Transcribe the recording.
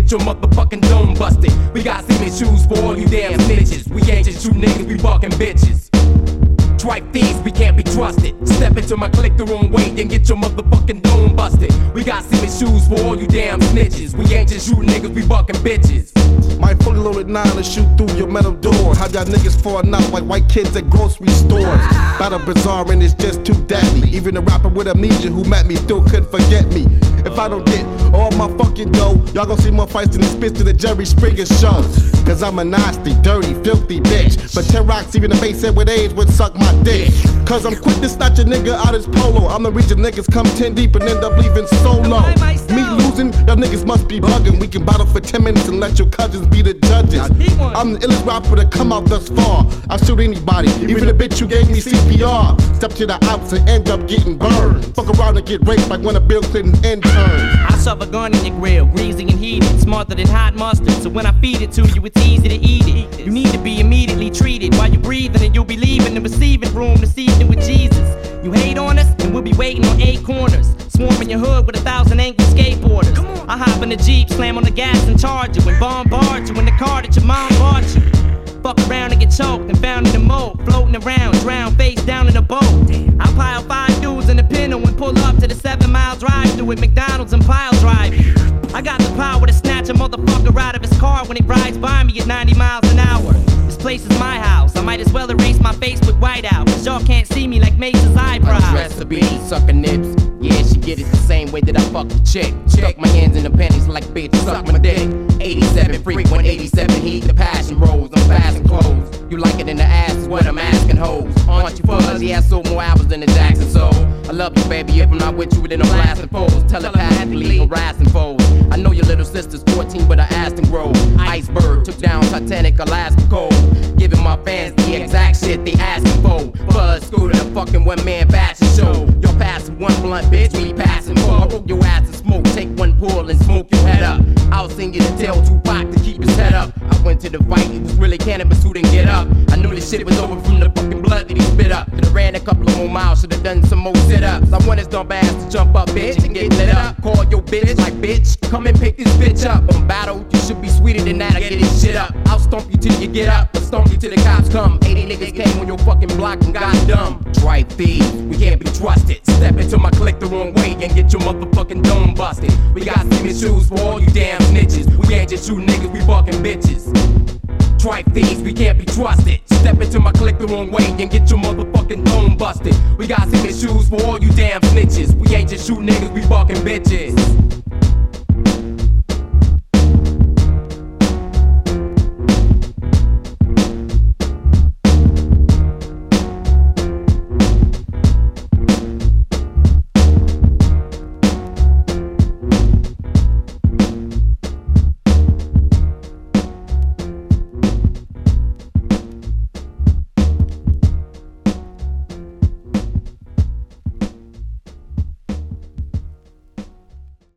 get your motherfucking dome busted. We got cement shoes for all you damn snitches. We ain't just you niggas, we fucking bitches. Tripe thieves, we can't be trusted. Step into my clique the wrong way and get your motherfucking dome busted. We got cement shoes for all you damn snitches. We ain't just you niggas, we fucking bitches. My fully loaded 9 to shoot through your metal door. How y'all niggas falling out like white kids at grocery stores. Battle bizarre and it's just too deadly. Even a rapper with amnesia who met me still couldn't forget me. If I don't get all my fucking dough, y'all gon' see more fights than the spits to the Jerry Springer show. Cause I'm a nasty, dirty, filthy bitch. But 10 rocks, even a bass head with AIDS would suck my dick. Cause I'm quick to snatch a nigga out his polo. I'm the reason niggas come 10 deep and end up leaving solo. Me losing, y'all niggas must be bugging. We can battle for 10 minutes and let your cousins be the judges. I'm the illest rapper to come out thus far. I'll shoot anybody, even a bitch who gave me CPR. Step to the outs and end up getting burned. Fuck around and get raped like one of Bill Clinton's interns. I shove a gun in your grill, greasy and heated, smarter than hot mustard. So when I feed it to you, it's easy to eat it. You need to be immediately treated while you're breathing, and you'll be leaving the receiving room this evening with Jesus. You hate on us, and we'll be waiting on 8 corners. Swarming your hood with 1,000 angry skateboarders. I hop in the Jeep, slam on the gas and charge you, and bombard you in the car that your mom bought you. Fuck around and get choked and found in the moat, floating around, drown face down in a boat. I pile 5 dudes in a Pinto and pull up to the 7-mile drive-thru at McDonald's and pile drive. I got the power to snatch a motherfucker out of his car when he rides by me at 90 miles an hour. This place is my house, I might as well erase my face with whiteout, cause y'all can't see me like Mace's eyebrows. Recipe, sucking nips. Yeah, she get it the same way that I fuck the chick. Stuck my hands in the panties like bitch, suck my dick. 87 frequent, 87 heat, the passion rolls. I'm fast and close. You like it in the ass is what I'm asking hoes. Aren't you fuzzy? I sold more hours than the Jackson Soul. I love you, baby, if I'm not with you, then I'm blasting foes. Telepathically harassing foes. I know your little sister's 14, but I asked and grow. Iceberg took down Titanic, Alaska cold. Giving my fans the exact shit they asking for. Buzz Scooter, the fucking one-man fashion show. You're passing one blunt, bitch, we passing four. I roll your ass and smoke, take one pull and smoke your head up. I'll sing you to tell Tupac to keep his head up. I went to the fight, it was really cannabis who didn't get up. I knew this shit was over from the fucking blood that he spit up. Could've ran a couple of more miles, should've done some more sit-ups. I want his dumb ass to jump up, bitch, and get lit up. Call your bitch like, bitch, come and pick this bitch up. On battle, you should be sweeter than that, I get this shit up. I'll stomp you till you get up, or stomp you till the cops come. 80 niggas came on your fucking block and got dumb. Tripe thieves, we can't be trusted. Step into my clique the wrong way and get your motherfucking dome busted. We got cement shoes for all you damn snitches. We ain't just you niggas, we fucking bitches. Tripe thieves, we can't be trusted. Step into my clique the wrong way and get your motherfucking dome busted. We got cement shoes for all you damn snitches. We ain't just you niggas, we fucking bitches.